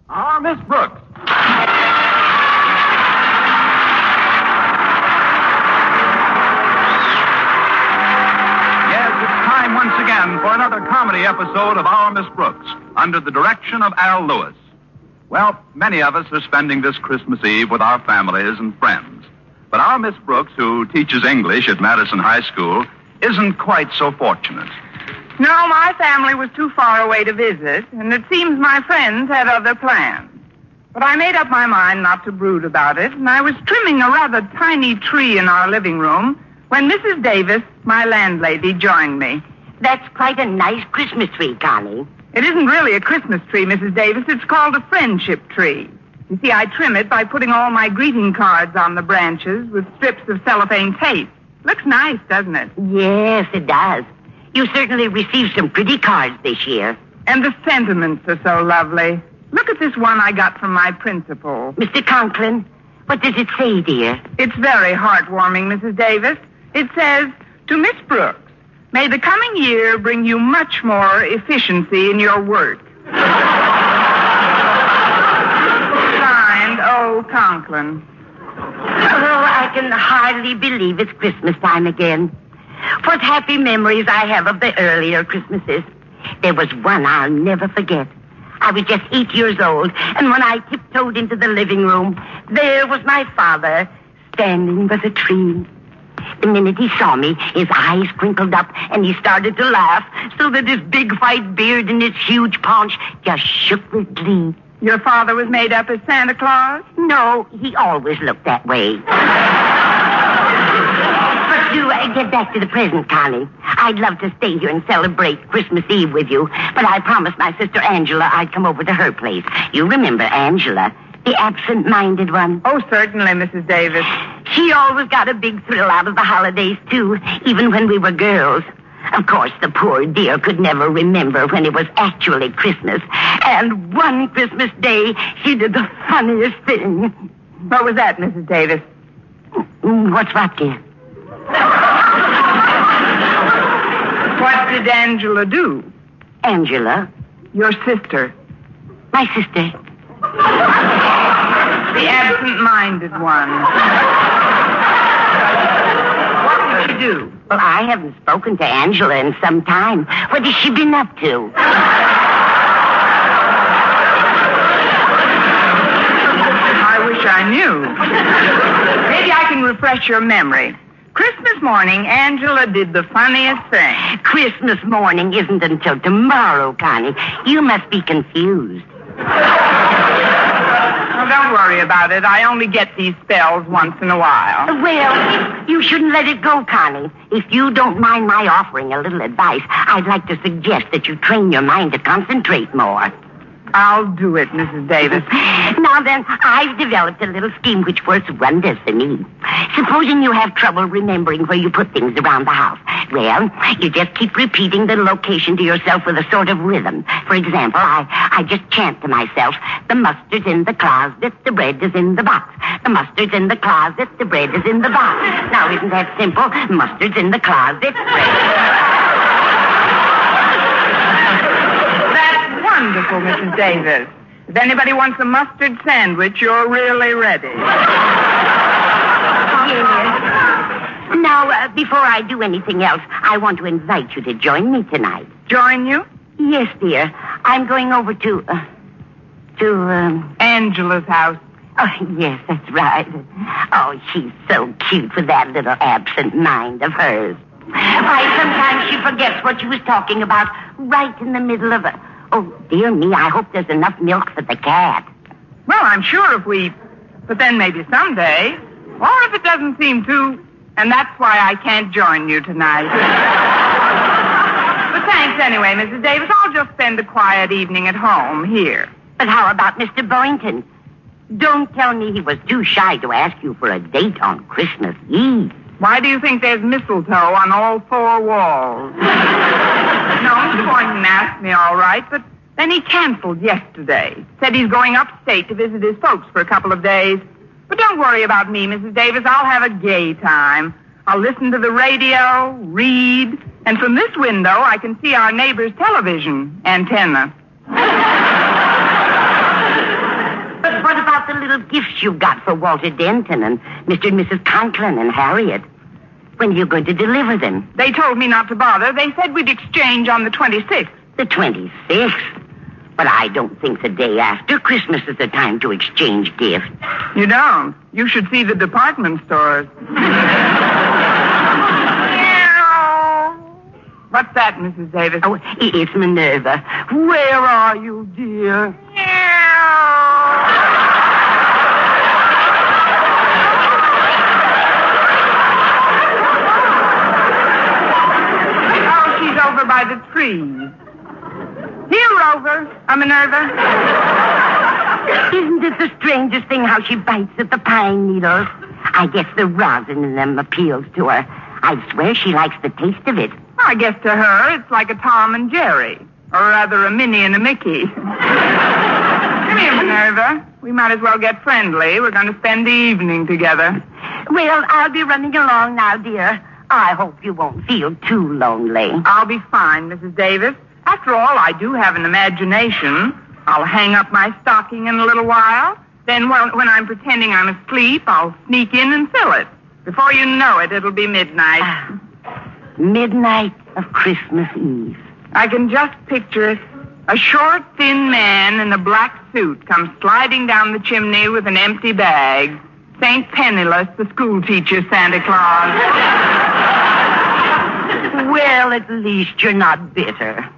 Our Miss Brooks. Yes, it's time once again for another comedy episode of Our Miss Brooks, under the direction of Al Lewis. Well, many of us are spending this Christmas Eve with our families and friends. But our Miss Brooks, who teaches English at Madison High School, isn't quite so fortunate. No, my family was too far away to visit, and it seems my friends had other plans. But I made up my mind not to brood about it, and I was trimming a rather tiny tree in our living room when Mrs. Davis, my landlady, joined me. That's quite a nice Christmas tree, Connie. It isn't really a Christmas tree, Mrs. Davis. It's called a friendship tree. You see, I trim it by putting all my greeting cards on the branches with strips of cellophane tape. Looks nice, doesn't it? Yes, it does. You certainly received some pretty cards this year. And the sentiments are so lovely. Look at this one I got from my principal. Mr. Conklin, what does it say, dear? It's very heartwarming, Mrs. Davis. It says, to Miss Brooks, may the coming year bring you much more efficiency in your work. Signed, O. Conklin. Oh, I can hardly believe it's Christmas time again. What happy memories I have of the earlier Christmases. There was one I'll never forget. I was just 8 years old, and when I tiptoed into the living room, there was my father standing by the tree. The minute he saw me, his eyes crinkled up, and he started to laugh, so that his big white beard and his huge paunch just shook with glee. Your father was made up as Santa Claus? No, he always looked that way. But to get back to the present, Connie, I'd love to stay here and celebrate Christmas Eve with you, but I promised my sister Angela I'd come over to her place. You remember Angela, the absent-minded one? Oh, certainly, Mrs. Davis. She always got a big thrill out of the holidays, too, even when we were girls. Of course, the poor dear could never remember when it was actually Christmas. And one Christmas day, she did the funniest thing. What was that, Mrs. Davis? What's what, dear? What did Angela do? Angela? Your sister. My sister. The absent-minded one. What did she do? Well, I haven't spoken to Angela in some time. What has she been up to? I wish I knew. Maybe I can refresh your memory. Christmas morning, Angela did the funniest thing. Christmas morning isn't until tomorrow, Connie. You must be confused. Oh, don't worry about it. I only get these spells once in a while. Well, you shouldn't let it go, Connie. If you don't mind my offering a little advice, I'd like to suggest that you train your mind to concentrate more. I'll do it, Mrs. Davis. Now then, I've developed a little scheme which works wonders for me. Supposing you have trouble remembering where you put things around the house. Well, you just keep repeating the location to yourself with a sort of rhythm. For example, I just chant to myself, the mustard's in the closet, the bread is in the box. The mustard's in the closet, the bread is in the box. Now, isn't that simple? Mustard's in the closet, bread. Wonderful, Mrs. Davis. If anybody wants a mustard sandwich, you're really ready. Yes. Now, before I do anything else, I want to invite you to join me tonight. Join you? Yes, dear. I'm going over to Angela's house. Oh, yes, that's right. Oh, she's so cute with that little absent mind of hers. Why, sometimes she forgets what she was talking about right in the middle of a... Oh, dear me, I hope there's enough milk for the cat. Well, I'm sure if we... But then maybe someday. Or if it doesn't seem to. And that's why I can't join you tonight. But thanks anyway, Mrs. Davis. I'll just spend a quiet evening at home here. But how about Mr. Boynton? Don't tell me he was too shy to ask you for a date on Christmas Eve. Why do you think there's mistletoe on all four walls? No, Mr. Boynton asked me all right, but then he canceled yesterday. Said he's going upstate to visit his folks for a couple of days. But don't worry about me, Mrs. Davis. I'll have a gay time. I'll listen to the radio, read, and from this window I can see our neighbor's television antenna. little gifts you've got for Walter Denton and Mr. and Mrs. Conklin and Harriet. When are you going to deliver them? They told me not to bother. They said we'd exchange on the 26th. The 26th? But I don't think the day after Christmas is the time to exchange gifts. You don't? You should see the department stores. What's that, Mrs. Davis? Oh, it's Minerva. Where are you, dear? Oh, she's over by the tree. Here, Rover. Minerva. Isn't it the strangest thing how she bites at the pine needles? I guess the rosin in them appeals to her. I swear she likes the taste of it. I guess to her it's like a Tom and Jerry. Or rather a Minnie and a Mickey. Come here, Minerva. We might as well get friendly. We're going to spend the evening together. Well, I'll be running along now, dear. I hope you won't feel too lonely. I'll be fine, Mrs. Davis. After all, I do have an imagination. I'll hang up my stocking in a little while. Then when I'm pretending I'm asleep, I'll sneak in and fill it. Before you know it, it'll be midnight. Midnight of Christmas Eve. I can just picture it. A short, thin man in a black suit comes sliding down the chimney with an empty bag. St. Penniless, the schoolteacher Santa Claus. Well, at least you're not bitter.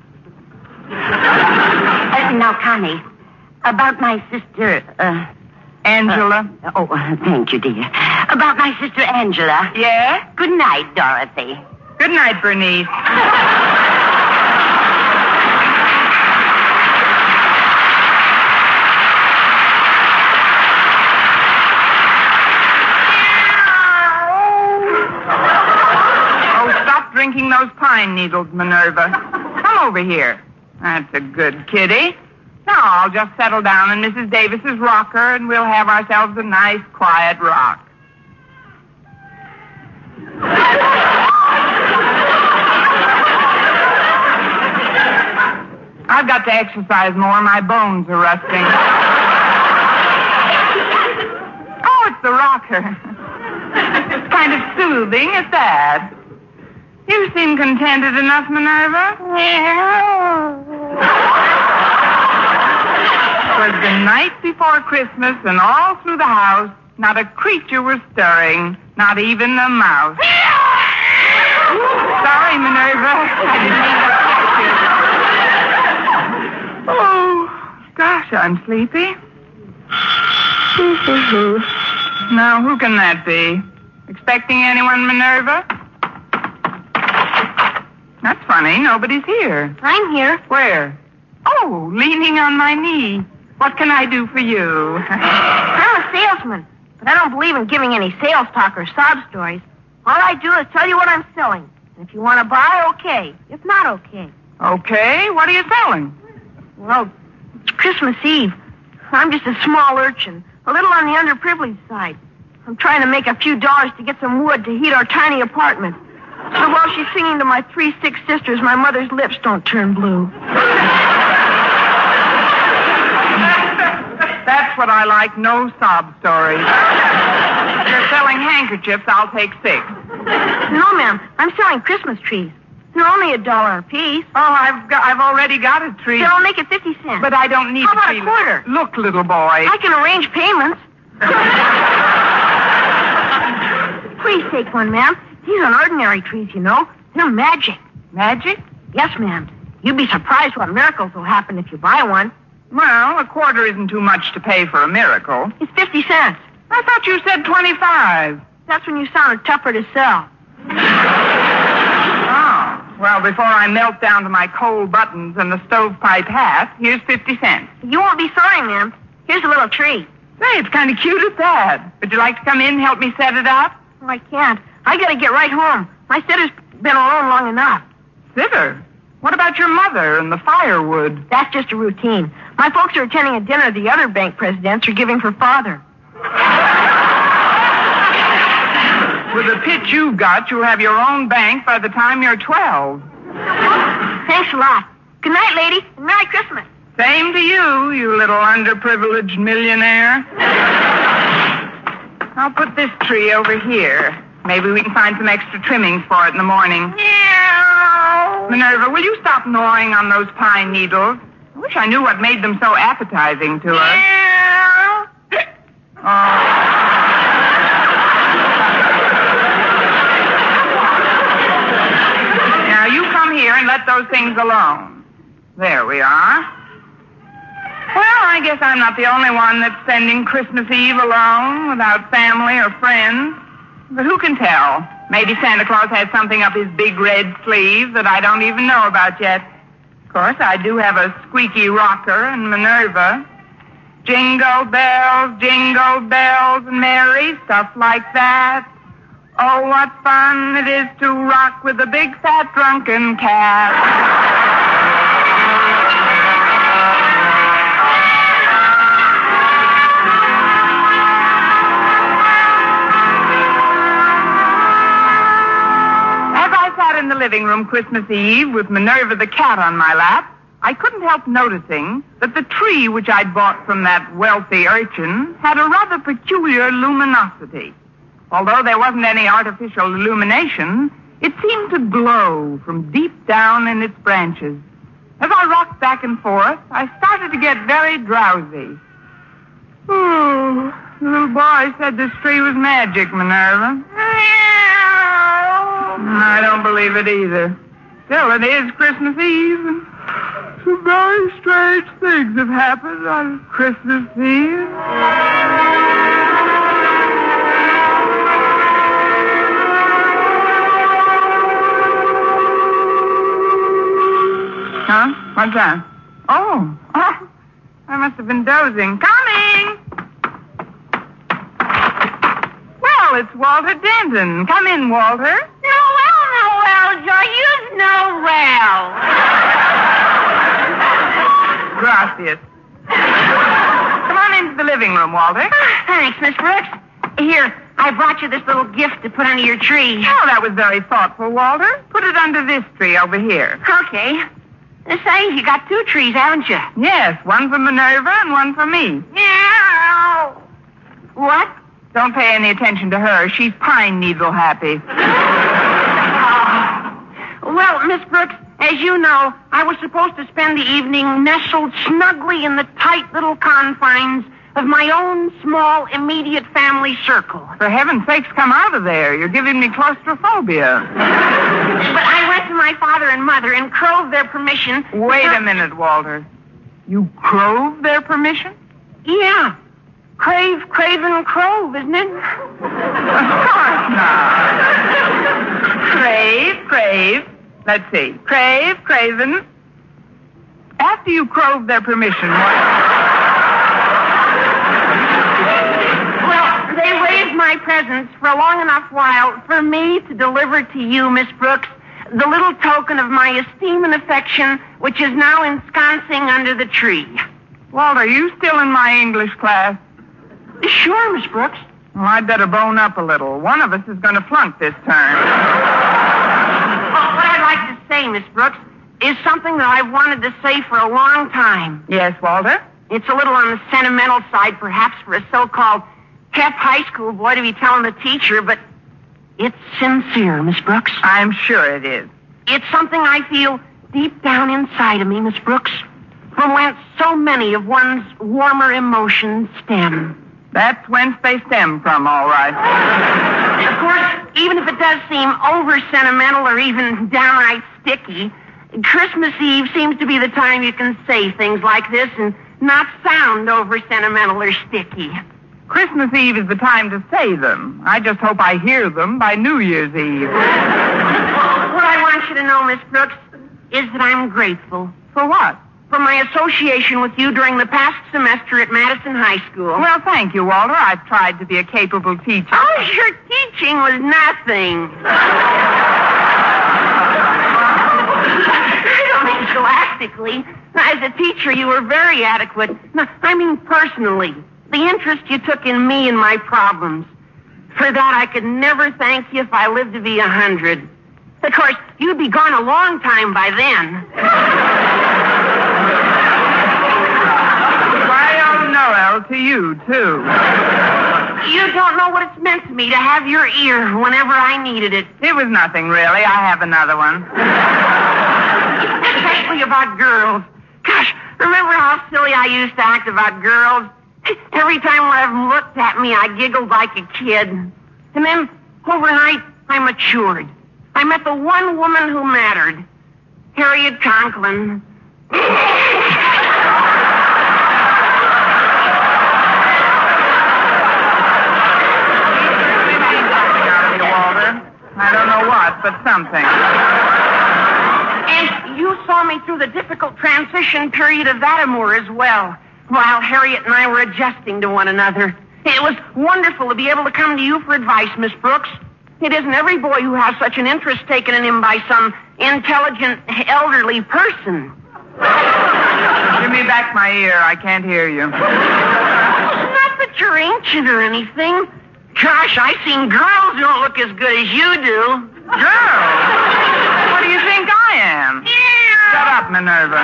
Now, Connie, about my sister, Angela. Oh, thank you, dear. About my sister Angela. Yeah? Good night, Dorothy. Good night, Bernice. Oh, stop drinking those pine needles, Minerva. Come over here. That's a good kitty. Now I'll just settle down in Mrs. Davis's rocker and we'll have ourselves a nice, quiet rock. I've got to exercise more. My bones are rusting. Oh, it's the rocker. It's kind of soothing at that. You seem contented enough, Minerva. It was the night before Christmas, and all through the house, not a creature was stirring, not even a mouse. Sorry, Minerva. I didn't mean to catch you. Oh, gosh, I'm sleepy. Now, who can that be? Expecting anyone, Minerva? That's funny. Nobody's here. I'm here. Where? Oh, leaning on my knee. What can I do for you? I'm a salesman, but I don't believe in giving any sales talk or sob stories. All I do is tell you what I'm selling. And if you want to buy, okay. If not, okay. Okay, what are you selling? Well, it's Christmas Eve. I'm just a small urchin, a little on the underprivileged side. I'm trying to make a few dollars to get some wood to heat our tiny apartment. So while she's singing to my 3 sick sisters, my mother's lips don't turn blue. That's what I like, no sob stories. If you're selling handkerchiefs, I'll take 6. No, ma'am. I'm selling Christmas trees. They're only $1 a piece. Oh, I've already got a tree. So I'll make it 50 cents. But I don't need How about a tree. a quarter? Look, little boy. I can arrange payments. Please take one, ma'am. These aren't ordinary trees, you know. They're magic. Magic? Yes, ma'am. You'd be surprised what miracles will happen if you buy one. Well, a quarter isn't too much to pay for a miracle. It's 50 cents. I thought you said 25. That's when you sounded tougher to sell. Oh. Well, before I melt down to my coal buttons and the stovepipe hat, here's 50 cents. You won't be sorry, ma'am. Here's a little tree. Say, it's kind of cute at that. Would you like to come in and help me set it up? Well, I can't. I gotta get right home. My sitter's been alone long enough. Sitter? What about your mother and the firewood? That's just a routine. My folks are attending a dinner the other bank presidents are giving for father. With the pitch you've got, you'll have your own bank by the time you're 12. Thanks a lot. Good night, lady, and Merry Christmas. Same to you, you little underprivileged millionaire. I'll put this tree over here. Maybe we can find some extra trimmings for it in the morning. Meow. Minerva, will you stop gnawing on those pine needles? I wish I knew what made them so appetizing to us. Meow. Now, you come here and let those things alone. There we are. Well, I guess I'm not the only one that's spending Christmas Eve alone without family or friends. But who can tell? Maybe Santa Claus has something up his big red sleeve that I don't even know about yet. Of course, I do have a squeaky rocker and Minerva. Jingle bells, and merry, stuff like that. Oh, what fun it is to rock with a big fat drunken cat. In the living room Christmas Eve with Minerva the cat on my lap, I couldn't help noticing that the tree which I'd bought from that wealthy urchin had a rather peculiar luminosity. Although there wasn't any artificial illumination, it seemed to glow from deep down in its branches. As I rocked back and forth, I started to get very drowsy. Oh, the little boy said this tree was magic, Minerva. I don't believe it either. Still, it is Christmas Eve. Some very strange things have happened on Christmas Eve. Huh? What's that? Oh, I must have been dozing. Coming! Well, it's Walter Denton. Come in, Walter. Noel, you're Noel. Gracias. Come on into the living room, Walter. Thanks, Miss Brooks. Here, I brought you this little gift to put under your tree. Oh, that was very thoughtful, Walter. Put it under this tree over here. Okay. Say, you got two trees, haven't you? Yes, one for Minerva and one for me. Meow. What? Don't pay any attention to her. She's pine needle happy. Well, Miss Brooks, as you know, I was supposed to spend the evening nestled snugly in the tight little confines of my own small, immediate family circle. For heaven's sakes, come out of there. You're giving me claustrophobia. But I went to my father and mother and crowed their permission. Wait a minute, Walter. You crowed their permission? Yeah. Crave, and crove, isn't it? Of course not. Crave. Let's see. Craven. After you crowed their permission, what? Well, they raised my presents for a long enough while for me to deliver to you, Miss Brooks, the little token of my esteem and affection, which is now ensconcing under the tree. Walter, are you still in my English class? Sure, Miss Brooks. Well, I'd better bone up a little. One of us is going to flunk this term. Well, what I'd like to say, Miss Brooks, is something that I've wanted to say for a long time. Yes, Walter? It's a little on the sentimental side, perhaps, for a so-called hep high school boy to be telling the teacher, but it's sincere, Miss Brooks. I'm sure it is. It's something I feel deep down inside of me, Miss Brooks, from whence so many of one's warmer emotions stem. That's whence they stem from, all right. Of course, even if it does seem over-sentimental or even downright sticky, Christmas Eve seems to be the time you can say things like this and not sound over-sentimental or sticky. Christmas Eve is the time to say them. I just hope I hear them by New Year's Eve. What I want you to know, Miss Brooks, is that I'm grateful. For what? For my association with you during the past semester at Madison High School. Well, thank you, Walter. I've tried to be a capable teacher. Oh, your teaching was nothing. I don't mean scholastically. As a teacher, you were very adequate. No, I mean personally. The interest you took in me and my problems. For that, I could never thank you if I lived to be 100. Of course, you'd be gone a long time by then. to you, too. You don't know what it's meant to me to have your ear whenever I needed it. It was nothing, really. I have another one. Especially about girls. Gosh, remember how silly I used to act about girls? Every time one of them looked at me, I giggled like a kid. And then, overnight, I matured. I met the one woman who mattered. Harriet Conklin. I don't know what, but something. And you saw me through the difficult transition period of that amour as well, while Harriet and I were adjusting to one another. It was wonderful to be able to come to you for advice, Miss Brooks. It isn't every boy who has such an interest taken in him by some intelligent, elderly person. Give me back my ear. I can't hear you. Not that you're ancient or anything. Gosh, I've seen girls who don't look as good as you do. Girl? What do you think I am? Yeah. Shut up, Minerva.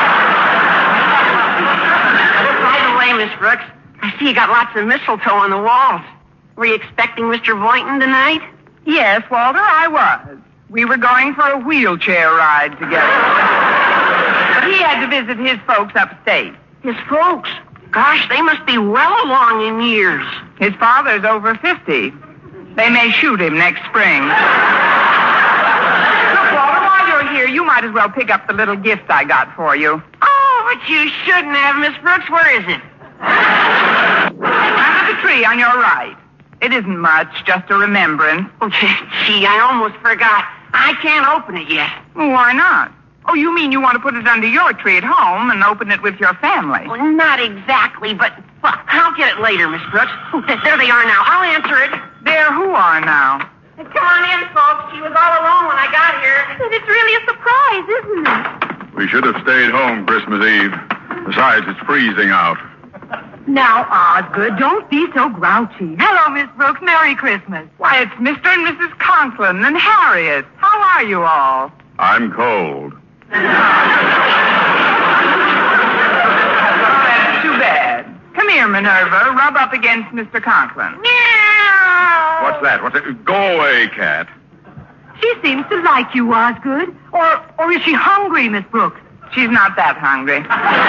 By the way, Miss Brooks, I see you got lots of mistletoe on the walls. Were you expecting Mr. Boynton tonight? Yes, Walter, I was. We were going for a wheelchair ride together. But he had to visit his folks upstate. His folks? Gosh, they must be well along in years. His father's over 50. They may shoot him next spring. Look, Walter, while you're here, you might as well pick up the little gift I got for you. Oh, but you shouldn't have, Miss Brooks. Where is it? Under the tree on your right. It isn't much, just a remembrance. Oh, gee, I almost forgot. I can't open it yet. Why not? Oh, you mean you want to put it under your tree at home and open it with your family? Well, not exactly, but well, I'll get it later, Miss Brooks. Oh, there they are now. I'll answer it. There who are now? Come on in, folks. She was all alone when I got here. It's really a surprise, isn't it? We should have stayed home Christmas Eve. Besides, it's freezing out. Now, Osgood, don't be so grouchy. Hello, Miss Brooks. Merry Christmas. Why, it's Mr. and Mrs. Conklin and Harriet. How are you all? I'm cold. Oh, that's too bad. Come here, Minerva. Rub up against Mr. Conklin. What's that? Go away, cat. She seems to like you, Osgood. Or is she hungry, Miss Brooks? She's not that hungry.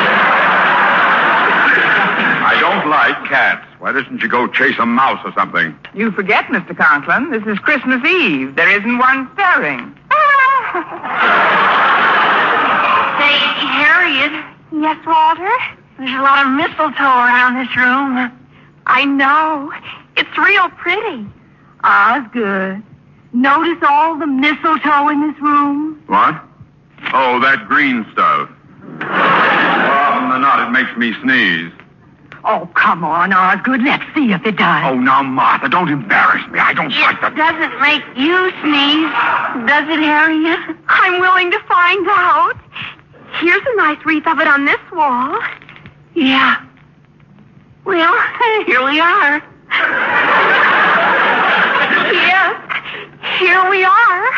I don't like cats. Why doesn't you go chase a mouse or something? You forget, Mr. Conklin. This is Christmas Eve. There isn't one stirring. Say, Harriet. Yes, Walter? There's a lot of mistletoe around this room. I know. It's real pretty. Osgood, notice all the mistletoe in this room? What? Oh, that green stuff. Often than not, it makes me sneeze. Oh, come on, Osgood. Let's see if it does. Oh, now, Martha, don't embarrass me. I don't like that. It doesn't make you sneeze, does it, Harriet? I'm willing to find out. Here's a nice wreath of it on this wall. Yeah. Well, here we are. Yes, here we are.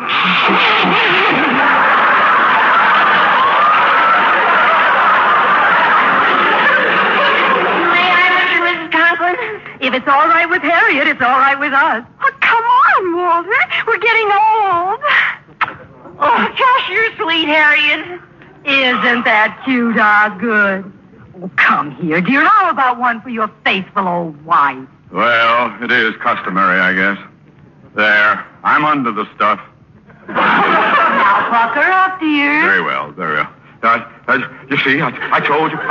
If it's all right with Harriet, it's all right with us. Oh, come on, Walter. We're getting old. Oh, gosh, you're sweet, Harriet. Isn't that cute, Osgood? Oh, come here, dear. How about one for your faithful old wife? Well, it is customary, I guess. There. I'm under the stuff. Now, pucker up, dear. Very well, very well. You see, I told you.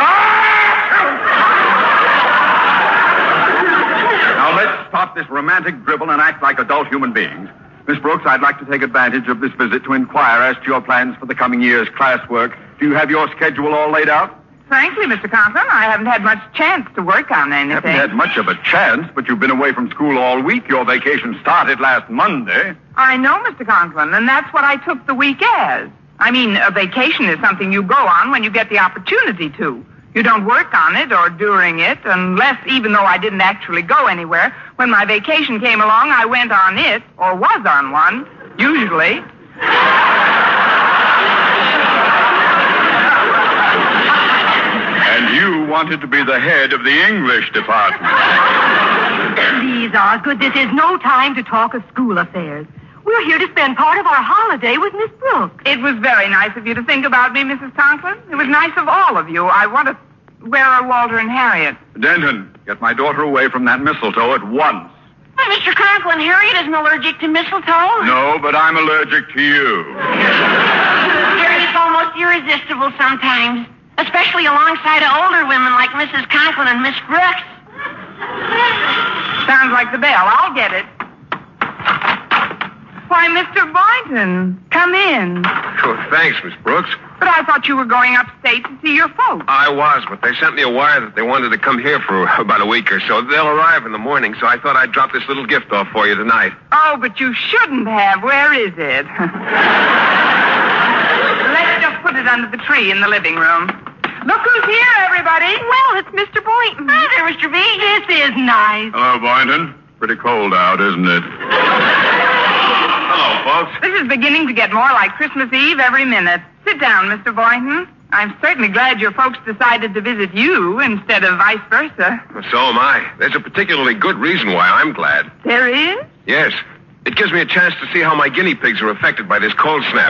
Now, let's stop this romantic dribble and act like adult human beings. Miss Brooks, I'd like to take advantage of this visit to inquire as to your plans for the coming year's classwork. Do you have your schedule all laid out? Frankly, Mr. Conklin, I haven't had much chance to work on anything. You haven't had much of a chance, but you've been away from school all week. Your vacation started last Monday. I know, Mr. Conklin, and that's what I took the week as. I mean, a vacation is something you go on when you get the opportunity to. You don't work on it or during it, unless, even though I didn't actually go anywhere, when my vacation came along, I went on it, or was on one, usually. And you wanted to be the head of the English department. Please, Osgood, this is no time to talk of school affairs. We're here to spend part of our holiday with Miss Brooks. It was very nice of you to think about me, Mrs. Conklin. It was nice of all of you. I want to... Where are Walter and Harriet? Denton, get my daughter away from that mistletoe at once. Why, Mr. Conklin, Harriet isn't allergic to mistletoe. No, but I'm allergic to you. Harriet's almost irresistible sometimes, especially alongside of older women like Mrs. Conklin and Miss Brooks. Sounds like the bell. I'll get it. Why, Mr. Boynton, come in. Oh, thanks, Miss Brooks. But I thought you were going upstate to see your folks. I was, but they sent me a wire that they wanted to come here for about a week or so. They'll arrive in the morning, so I thought I'd drop this little gift off for you tonight. Oh, but you shouldn't have. Where is it? Let's just put it under the tree in the living room. Look who's here, everybody. Well, it's Mr. Boynton. Hi there, Mr. B. This is nice. Hello, Boynton. Pretty cold out, isn't it? Hello, folks. This is beginning to get more like Christmas Eve every minute. Sit down, Mr. Boynton. I'm certainly glad your folks decided to visit you instead of vice versa. So am I. There's a particularly good reason why I'm glad. There is? Yes. It gives me a chance to see how my guinea pigs are affected by this cold snap.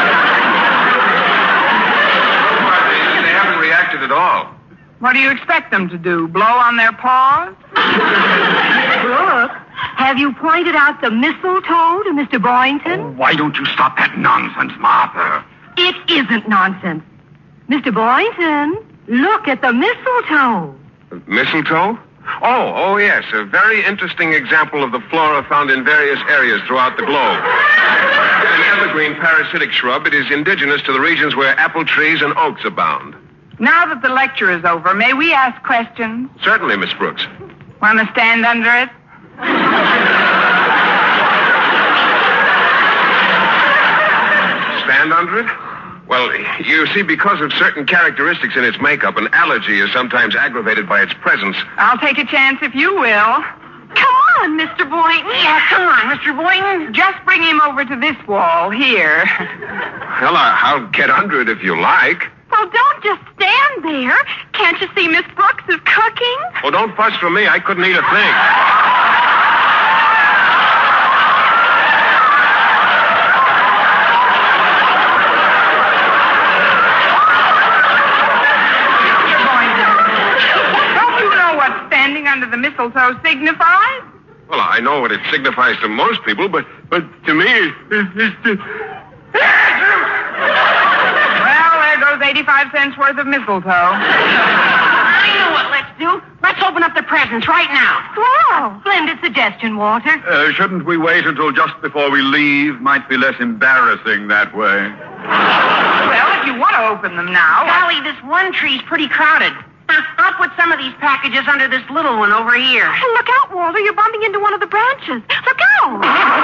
They haven't reacted at all. What do you expect them to do? Blow on their paws? Brooks, have you pointed out the mistletoe to Mr. Boynton? Why don't you stop that nonsense, Martha? It isn't nonsense. Mr. Boynton, look at the mistletoe. Mistletoe? Oh, yes. A very interesting example of the flora found in various areas throughout the globe. An evergreen parasitic shrub, it is indigenous to the regions where apple trees and oaks abound. Now that the lecture is over, may we ask questions? Certainly, Miss Brooks. Want to stand under it? Stand under it? Well, you see, because of certain characteristics in its makeup, an allergy is sometimes aggravated by its presence. I'll take a chance if you will. Come on, Mr. Boynton. Yeah, come on, Mr. Boynton. Just bring him over to this wall, here. Well, I'll get under it if you like. Well, don't just stand there. Can't you see Miss Brooks is cooking? Oh, don't fuss for me. I couldn't eat a thing. Don't you know what standing under the mistletoe signifies? Well, I know what it signifies to most people, but to me, it's Well, there goes 85 cents worth of mistletoe. I know what let's do. Let's open up the presents right now. Wow, splendid suggestion, Walter. Shouldn't we wait until just before we leave? Might be less embarrassing that way. Well, if you want to open them now. Golly, this one tree's pretty crowded. I'll put some of these packages under this little one over here. Oh, look out, Walter. You're bumping into one of the branches. Look out.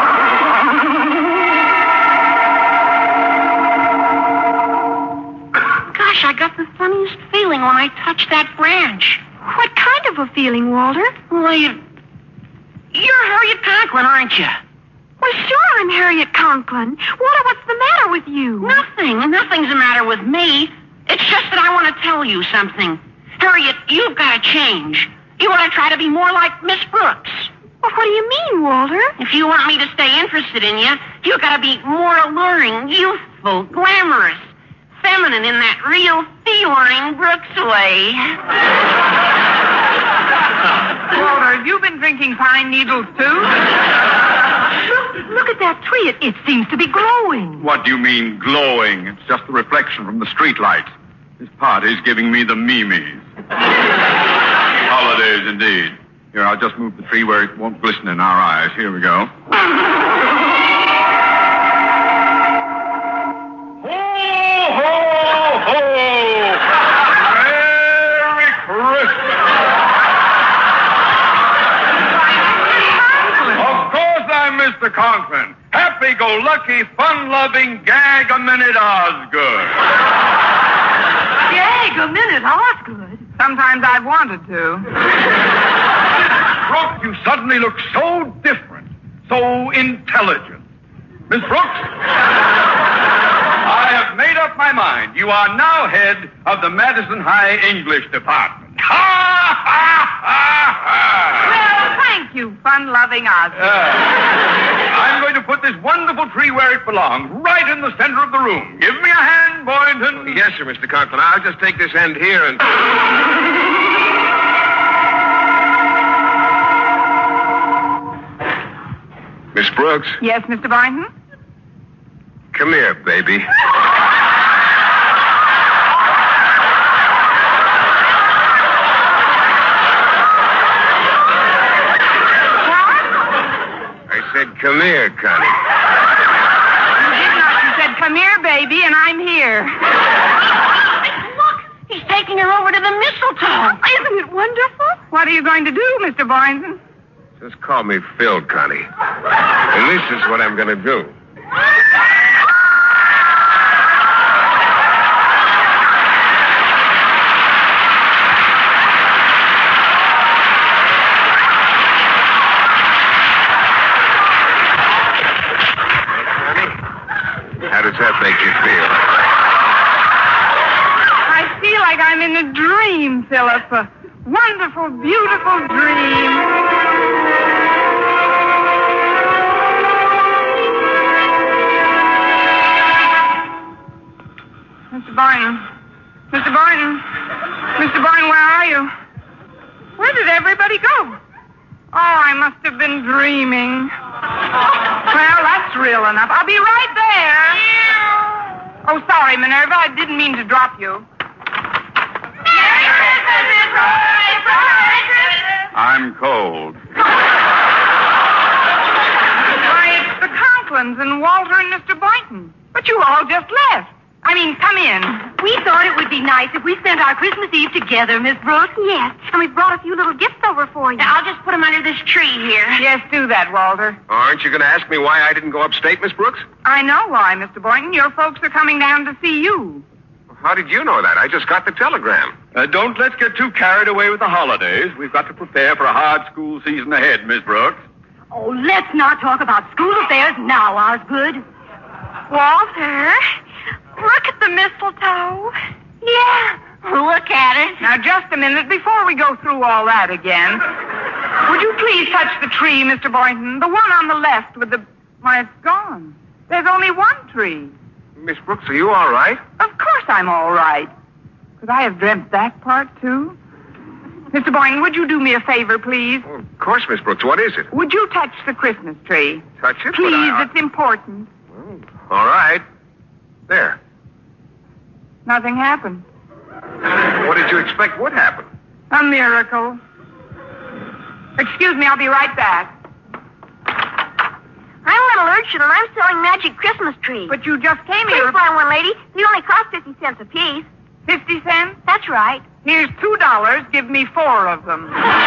Gosh, I got the funniest feeling when I touched that branch. What kind of a feeling, Walter? Well, you're Harriet Conklin, aren't you? Well, sure, I'm Harriet Conklin. Walter, what's the matter with you? Nothing's the matter with me. It's just that I want to tell you something. Harriet, you've got to change. You want to try to be more like Miss Brooks. Well, what do you mean, Walter? If you want me to stay interested in you, you've got to be more alluring, youthful, glamorous, feminine in that real feline Brooks way. Walter, have you been drinking pine needles, too? Look at that tree. It seems to be glowing. What do you mean, glowing? It's just the reflection from the streetlights. This party's giving me the memes. Holidays, indeed. Here, I'll just move the tree where it won't glisten in our eyes. Here we go. Ho, ho, ho! Merry Christmas! Of course I'm Mr. Conklin. Happy-go-lucky, fun-loving, gag-a-minute Osgood. Gag-a-minute, Osgood. Sometimes I've wanted to. Brooks, you suddenly look so different, so intelligent. Miss Brooks, I I have made up my mind. You are now head of the Madison High English Department. Ha, ha, ha, ha. Well, thank you, fun-loving Ozzy. I'm going to put this wonderful tree where it belongs, right in the center of the room. Give me a hand, Boynton. Yes, sir, Mr. Conklin. I'll just take this end here and... Miss Brooks, Yes, Mr. Boynton? come here, baby. I said, come here, Connie. You did not. You said, come here, baby, and I'm here. Look, he's taking her over to the mistletoe. Isn't it wonderful? What are you going to do, Mr. Boynton? Just call me Phil, Connie. And this is what I'm going to do. How does that make you feel? I feel like I'm in a dream, Philip. A wonderful, beautiful dream. Mr. Boynton. Mr. Boynton. Mr. Boynton, where are you? Where did everybody go? Oh, I must have been dreaming. Well, that's real enough. I'll be right there. Oh, sorry, Minerva. I didn't mean to drop you. I'm cold. Why, it's the Conklins and Walter and Mr. Boynton. But you all just left. I mean, come in. We thought it would be nice if we spent our Christmas Eve together, Miss Brooks. Yes, and we brought a few little gifts over for you. Now, I'll just put them under this tree here. Yes, do that, Walter. Aren't you going to ask me why I didn't go upstate, Miss Brooks? I know why, Mr. Boynton. Your folks are coming down to see you. How did you know that? I just got the telegram. Don't let's get too carried away with the holidays. We've got to prepare for a hard school season ahead, Miss Brooks. Oh, let's not talk about school affairs now, Osgood. Walter, look at the mistletoe. Yeah, look at it. Now, just a minute before we go through all that again. Would you please touch the tree, Mr. Boynton? The one on the left with the... Why, it's gone. There's only one tree. Miss Brooks, are you all right? Of course I'm all right. Could I have dreamt that part, too? Mr. Boynton, would you do me a favor, please? Oh, of course, Miss Brooks. What is it? Would you touch the Christmas tree? Touch it? Please, it's important. All right. There. Nothing happened. What did you expect would happen? A miracle. Excuse me, I'll be right back. I'm Little Urchin, and I'm selling magic Christmas trees. But you just came Please here. buy one, lady. They only cost 50 cents apiece. 50 cents? That's right. Here's $2. Give me 4 of them.